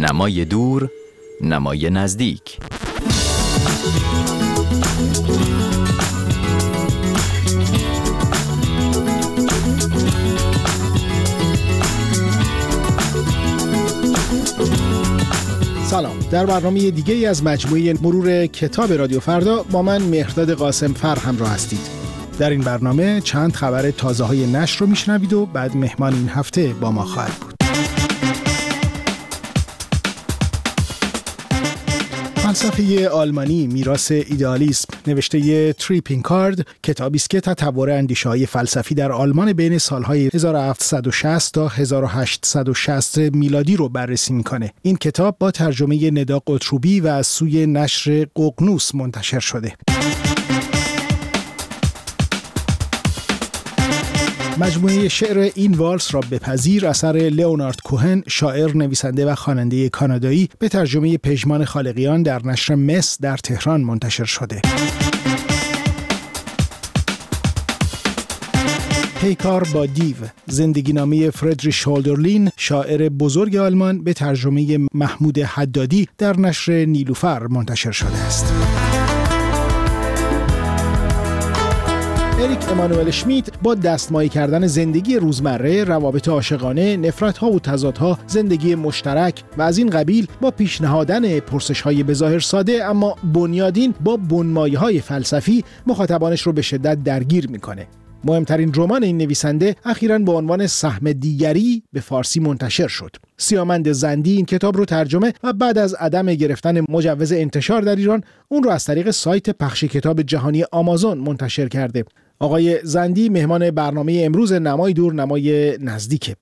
نمای دور، نمای نزدیک. سلام. در برنامه دیگه از مجموعه مرور کتاب رادیو فردا با من مهرداد قاسم فر همراه هستید. در این برنامه چند خبر تازه‌های نشر رو میشنوید و بعد مهمان این هفته با ما خواهد بود. فلسفه آلمانی میراث ایدئالیسم نوشته تریپینگ کارد کتابی است که تطور اندیشه‌های فلسفی در آلمان بین سالهای 1760 تا 1860 میلادی رو بررسی میکنه. این کتاب با ترجمه ندا قطروبی و از سوی نشر ققنوس منتشر شده. مجموعه شعر این والس را بپذیر اثر لئونارد کوهن، شاعر، نویسنده و خواننده کانادایی، به ترجمه پژمان خالقیان در نشر مس در تهران منتشر شده. پیکار با دیو، زندگی نامه فردریش هولدرلین، شاعر بزرگ آلمان، به ترجمه محمود حدادی در نشر نیلوفر منتشر شده است. اریک امانوئل اشمیت با دستمایی کردن زندگی روزمره، روابط عاشقانه، نفرت‌ها و تضادها، زندگی مشترک و از این قبیل با پیشنهادن پرسش‌های بظاهر ساده اما بنیادین با بنمایه‌های فلسفی مخاطبانش رو به شدت درگیر می‌کنه. مهمترین رمان این نویسنده اخیراً با عنوان سهم دیگری به فارسی منتشر شد. سیامند زندی این کتاب رو ترجمه و بعد از عدم گرفتن مجوز انتشار در ایران اون رو از طریق سایت پخش کتاب جهانی آمازون منتشر کرده. آقای زندی مهمان برنامه امروز نمای دور نمای نزدیکه.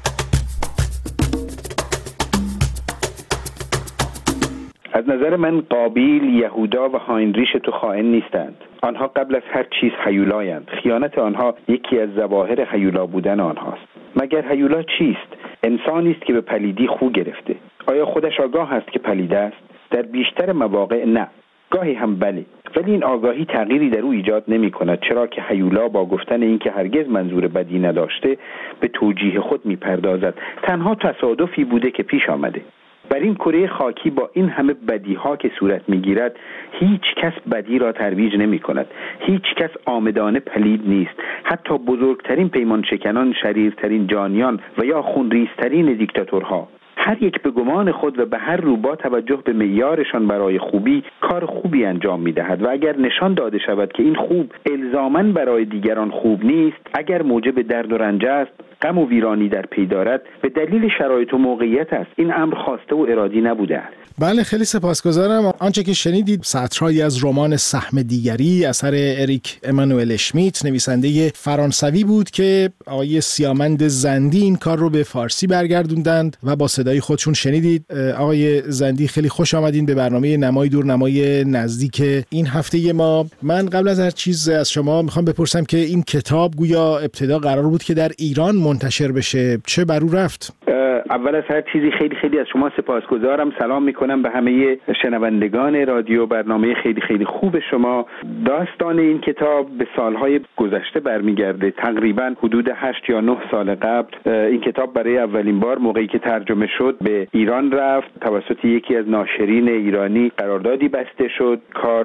از نظر من قابیل، یهودا و هاینریش تو خائن نیستند. آنها قبل از هر چیز هیولایند. خیانت آنها یکی از ظواهر هیولا بودن آنهاست. مگر هیولا چیست؟ انسانی است که به پلیدی خو گرفته. آیا خودش آگاه است که پلید است؟ در بیشتر مواقع نه. گاهی هم بله. ولی این آگاهی تغییری در او ایجاد نمی کند، چرا که هیولا با گفتن این که هرگز منظور بدی نداشته به توجیه خود می پردازد. تنها تصادفی بوده که پیش آمده. بر این کره خاکی با این همه بدیها که صورت میگیرد هیچ کس بدی را ترویج نمی کند. هیچ کس آمدانه پلید نیست. حتی بزرگترین پیمان شکنان، شریرترین جانیان و یا خونریزترین دیکتاتورها، هر یک به گمان خود و به هر رو با توجه به معیارشان برای خوبی کار خوبی انجام می‌دهد و اگر نشان داده شود که این خوب الزاماً برای دیگران خوب نیست، اگر موجب درد و رنج است، غم و ویرانی در پی دارد، به دلیل شرایط و موقعیت است. این امر خواسته و ارادی نبوده است. بله، خیلی سپاسگزارم. آنچه که شنیدید سطرهایی از رمان سهم دیگری اثر اریک امانوئل اشمیت نویسنده فرانسوی بود که آقای سیامند زندی این کار رو به فارسی برگردوندند و با صدای خودشون شنیدید. آقای زندی خیلی خوش آمدین به برنامه نمای دور نمای نزدیک این هفته ما. من قبل از هر چیز از شما میخوام بپرسم که این کتاب گویا ابتدا قرار بود که در ایران منتشر بشه، چه بر او رفت؟ اول از هر چیزی خیلی خیلی از شما سپاسگزارم. سلام میکنم به همه شنوندگان رادیو. برنامه خیلی خیلی خوب شما. داستان این کتاب به سالهای گذشته برمیگرده، تقریبا حدود 8 یا 9 سال قبل. این کتاب برای اولین بار موقعی که ترجمه شد به ایران رفت، توسط یکی از ناشرین ایرانی قراردادی بسته شد. کار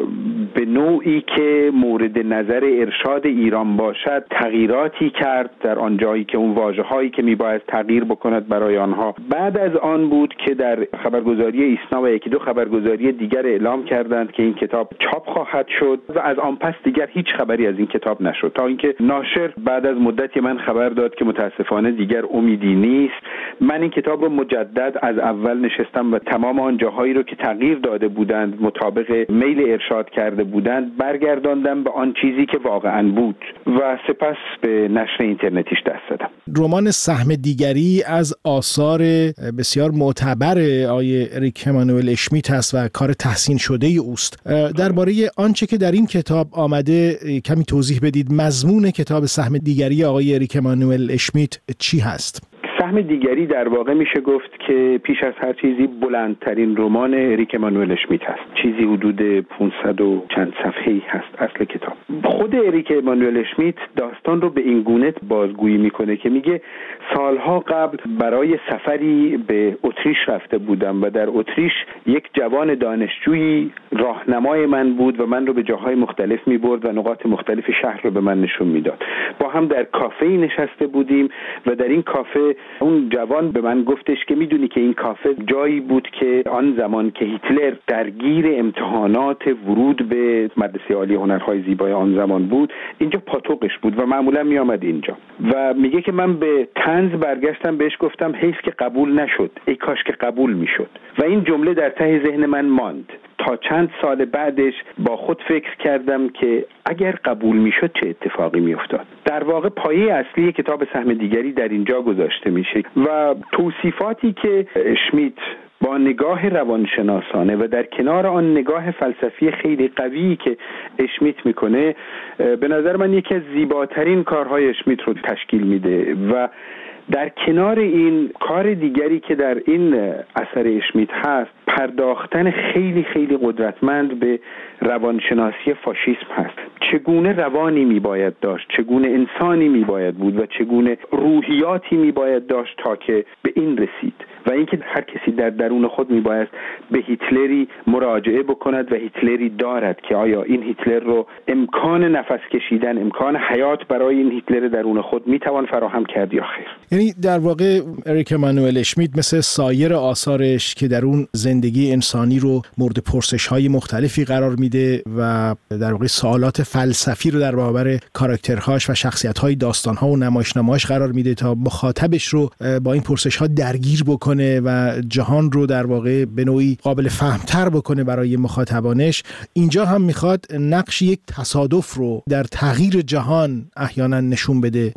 به نوعی که مورد نظر ارشاد ایران باشد تغییراتی کرد در آن جایی که اون واژه‌هایی که میباید تغییر بکند برای آنها. بعد از آن بود که در خبرگزاری ایسنا و یکی دو خبرگزاری دیگر اعلام کردند که این کتاب چاپ خواهد شد و از آن پس دیگر هیچ خبری از این کتاب نشد، تا اینکه ناشر بعد از مدتی من خبر داد که متاسفانه دیگر امیدی نیست. من این کتاب رو مجدد از اول نشستم و تمام آن جاهایی رو که تغییر داده بودند مطابق میل ارشاد کرده بودند برگرداندم به آن چیزی که واقعا بود و سپس به نشر اینترنتیش دست زدم. رمان سهم دیگری از آثار بسیار معتبر آقای اریک امانوئل اشمیت است و کار تحسین شده اوست. درباره آنچه که در این کتاب آمده کمی توضیح بدید. مضمون کتاب سهم دیگری آقای اریک امانوئل اشمیت چی هست؟ سهم دیگری در واقع میشه گفت که پیش از هر چیزی بلندترین رمان اریک امانوئل اشمیت هست. چیزی حدود 500 و چند صفحه‌ای هست اصل کتاب. خود اریک امانوئل اشمیت داستان رو به این گونه بازگویی میکنه که میگه سالها قبل برای سفری به اتریش رفته بودم و در اتریش یک جوان دانشجویی راهنمای من بود و من رو به جاهای مختلف میبرد و نقاط مختلف شهر رو به من نشون میداد. با هم در کافه‌ای نشسته بودیم و در این کافه اون جوان به من گفتش که میدونی که این کافه جایی بود که آن زمان که هیتلر درگیر امتحانات ورود به مدرسه عالی هنرهای زیبای آن زمان بود، اینجا پاتوقش بود و معمولا می آمد اینجا. و میگه که من به طنز برگشتم بهش گفتم حیف که قبول نشد، ای کاش که قبول میشد. و این جمله در ته ذهن من ماند. تا چند سال بعدش با خود فکر کردم که اگر قبول میشد چه اتفاقی میافتاد. در واقع پایه اصلی کتاب سهم دیگری در اینجا گذاشته میشه و توصیفاتی که اشمیت با نگاه روانشناسانه و در کنار آن نگاه فلسفی خیلی قویی که اشمیت میکنه، به نظر من یکی از زیباترین کارهای اشمیت رو تشکیل میده. و در کنار این کار دیگری که در این اثر اشمیت هست، پرداختن خیلی خیلی قدرتمند به روانشناسی فاشیسم هست. چگونه روانی میباید داشت، چگونه انسانی میباید بود و چگونه روحیاتی میباید داشت تا که به این رسید. و اینکه هر کسی در درون خود میباید به هیتلری مراجعه بکند و هیتلری دارد که آیا این هیتلر رو امکان نفس کشیدن، امکان حیات برای این هیتلر درون خود میتوان فراهم کرد یا خیر. یعنی در واقع اریک امانوئل اشمیت مثل سایر آثارش که در اون زندگی انسانی رو مورد پرسش‌های مختلفی قرار میده و در واقع سوالات فلسفی رو در برابر کاراکترهاش و شخصیت‌های داستان‌ها و نمایشنامه‌هاش قرار میده تا مخاطبش رو با این پرسش‌ها درگیر بکنه و جهان رو در واقع به نوعی قابل فهمتر بکنه برای مخاطبانش. اینجا هم میخواد نقش یک تصادف رو در تغییر جهان احیانا نشون بده.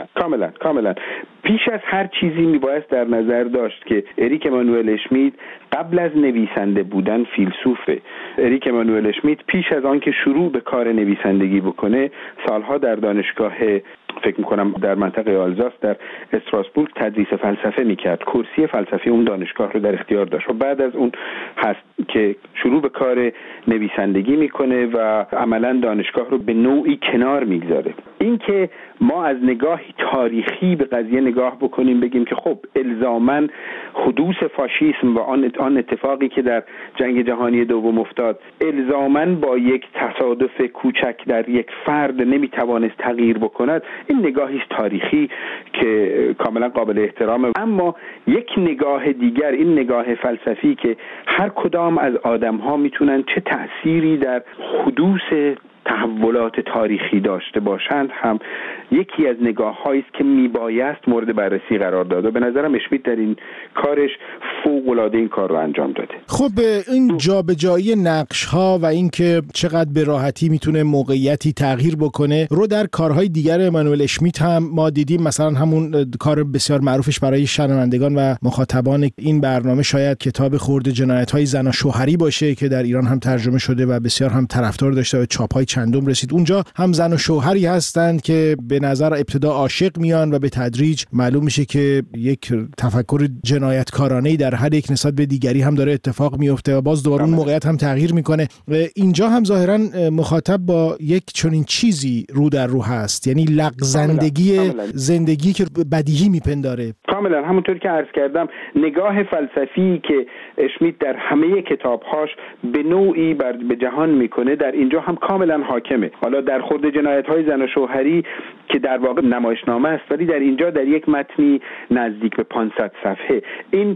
کاملا. پیش از هر چیزی میباید در نظر داشت که اریک امانوئل اشمیت قبل از نویسنده بودن فیلسوفه. اریک امانوئل اشمیت پیش از آن که شروع به کار نویسندگی بکنه، سالها در دانشگاه فکر میکنم در منطقه آلزاس در استراسبورگ تدریس فلسفه میکرد. کرسی فلسفه اون دانشگاه رو در اختیار داشت و بعد از اون هست که شروع به کار نویسندگی میکنه و عملا دانشگاه رو به نوعی کنار میگذاره. این که ما از نگاهی تاریخی به قضیه نگاه بکنیم، بگیم که خب الزاماً حدوث فاشیسم و آن اتفاقی که در جنگ جهانی دوم افتاد الزاماً با یک تصادف کوچک در یک فرد نمیتوانست تغییر بکند، این نگاهی است تاریخی که کاملا قابل احترامه. اما یک نگاه دیگر، این نگاه فلسفی که هر کدام از آدم‌ها میتونن چه تأثیری در حدوث تحولات تاریخی داشته باشند، هم یکی از نگاه‌هایی است که میبایست مورد بررسی قرار داد و به نظرم اشمیت در این کارش فوق‌العاده این کار رو انجام داده. خب این جابجایی نقش‌ها و اینکه چقدر به راحتی میتونه موقعیتی تغییر بکنه رو در کارهای دیگر امانوئل اشمیت هم ما دیدیم. مثلا همون کار بسیار معروفش برای شنوندگان و مخاطبان این برنامه شاید کتاب خرد جنایت‌های زن و شوهری باشه که در ایران هم ترجمه شده و بسیار هم طرفدار داشته و چاپ‌های چندم رسید. اونجا هم زن و شوهری هستند که به نظر ابتدا عاشق میان و به تدریج معلوم میشه که یک تفکر جنایتکارانه‌ای در هر یک نسبت به دیگری هم داره اتفاق میفته و باز دوباره اون موقعیت هم تغییر میکنه. اینجا هم ظاهرا مخاطب با یک چنین چیزی رو در رو هست، یعنی لغزندگی زندگی که بدیهی میپنداره. کاملا همونطور که عرض کردم، نگاه فلسفی که اشمیت در همه کتابهاش به نوعی به جهان میکنه در اینجا هم کاملا حاکمه. حالا در خرد جنایت‌های زن و شوهری که در واقع نمایشنامه است، ولی در اینجا در یک متنی نزدیک به 500 صفحه این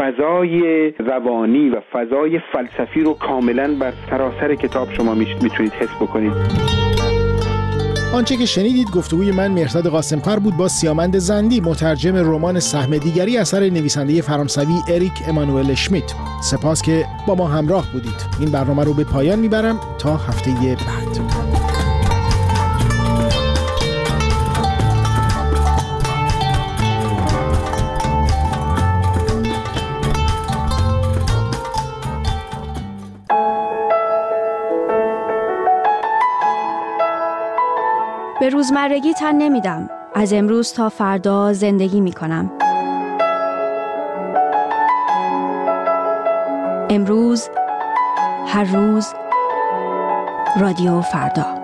فضای روانی و فضای فلسفی رو کاملا بر سراسر کتاب شما میتونید حس بکنید. آنچه که شنیدید گفتگوی من مهرزاد قاسمفر بود با سیامند زندی، مترجم رمان سهم دیگری اثر نویسنده فرانسوی اریک امانوئل اشمیت. سپاس که با ما همراه بودید. این برنامه رو به پایان میبرم تا هفته بعد. به روزمرگی تن نمیدم. از امروز تا فردا زندگی میکنم. امروز، هر روز، رادیو فردا.